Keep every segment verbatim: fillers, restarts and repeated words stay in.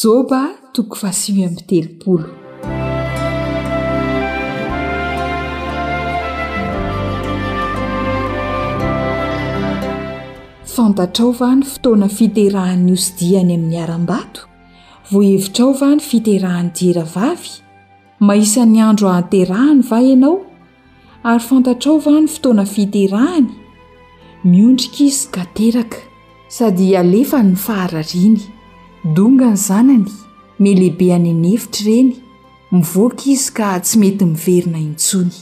Joba toko fasimy amby telopolo. Fantatrao va ny fotoana fiterahan'ny osidiany amin'ny aram-bato? Voahevitrao va ny fiterahan'ny dieravavy? Maisan'ny andro ahaterahany va ianao? Ary fantatrao va ny fotoana fiterahany? Miondrika izy ka teraka, sady alefa ny faharariany. Donga ny zanany, melehibe any an'efitra ireny, mivoaka izy ka tsy mety miverina intsony.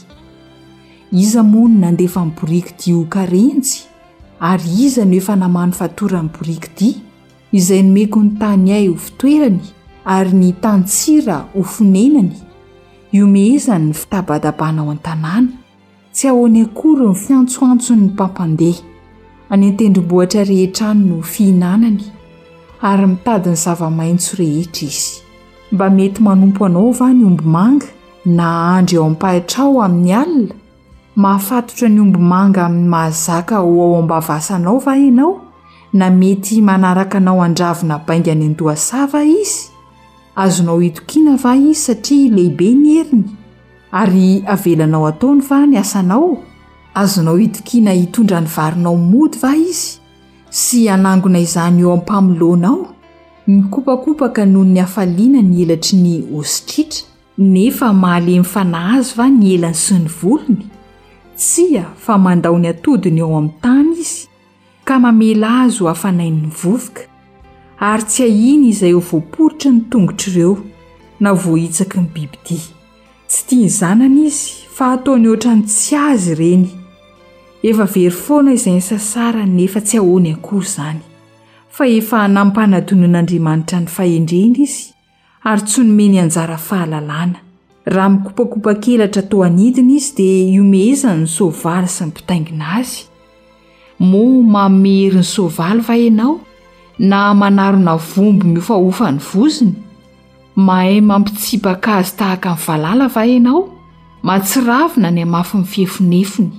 Iza moa no nandefa ny boriky dia ho karenjy? Ary iza no efa namany fatorany boriky dia, izay nomeko ny tany ay ho fitoerany, ary ny tantsira ho fonenany? Io mehezany ny fitabadabana ao an-tanàna, tsy ahoany akory ny fiantsoantsony ny mpampandeha. Any an-tendrombohitra rehetra any no fihinanany, ary mitady ny zava-maitso rehetra izy. Mba mety manompo anao va ny omby manga na andry ao ampahitrao amin'ny alina? Mahafatotra ny omby manga amin'ny mahazaka ho ao ambavasanao va ianao? Na mety manaraka anao andravina bainga any Andohasava izy? Azonao itokiana va izy satria lehibe ny heriny? Ary avelanao ataony va ny asanao? Azonao itokiana hitondra ny varinao mody va izy? Sy anangona izany eo ampamilonao? Mikopakopaka noho ny hafaliana ny elatry ny ositritra, nefa mahalemy fanahazy va ny elany sy ny volony? Tsia fa mandao ny atodiny eo amin'ny tany izy, ka mamela azy ho hafanain'ny vovoka. Ary tsy ahiny izay ho voaporitra ny tongotr'ireo, na voahitsaky ny bibidia. Tsy tia zanany izy, fa ataony ohatran'ny tsy azy ireny. Efa very foana izay ny sasara nefa tsy ahoany akory izany. Fa efa nampanadonan'Andriamanitra ny fahendreny izy, ary tsy nomeny anjara fahalalana. Raha mikopakopa-kelatra tao anidiny izy dia iomehezany ny soavaly sy ny mpitaingina azy. Mo mamery ny soavaly va ianao? Na manarona vomby miofahofa ny voziny? Mahay mampitsipaka azy tahaka ny valala va ianao? Matsiravina ny amafy ny fiefonefony.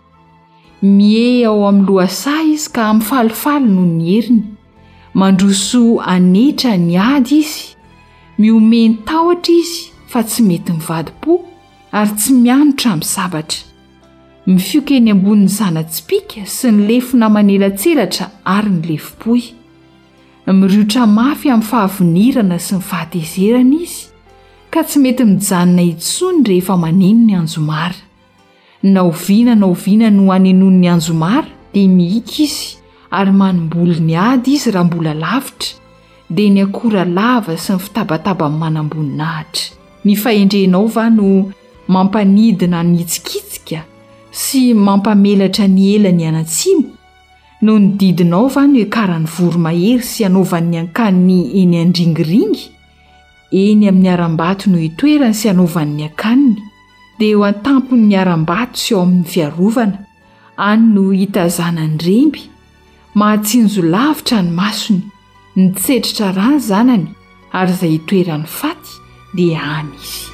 Mie ao amin'ny lohasaha izy ka amifalifaly noho ny heriny. Mandroso anetra ny ady izy. Miomeny tahotra izy fa tsy mety mivadi-po, ary tsy mianotra amin'ny sabatra. Mifioka eny ambonin'ny zana-tsipika sy ny lefona manelatselatra ary ny lefipoy. Miriotra mafy amin'ny fahavinirana sy ny fahatezerana izy, ka tsy mety mijanona intsony rehefa maneno ny anjomara. Na oviana na oviana no anenoany ny anjomara dia mihika izy, ary manimboly ny ady izy raha mbola lavitra, dia ny akora lava sy ny fitabataba manamboninaahitra. Ny fahendrenao va no mampanidina ny hitsikitsika sy mampamelatra ny elany anatsimo? No ny didinao va no ekaran'ny voromahery sy anaovan'ny akaniny eny andringiringy? Eny amin'ny aram-bato no itoerany sy anaovan'ny akaniny, dia eo an-tampon'ny aram-bato sy eo amin'ny fiarovana, any no hitazanany remby. Mahatsinjo lavitra ny masony, ny tsetritra rany zanany, ary izay itoerany faty dia any izy.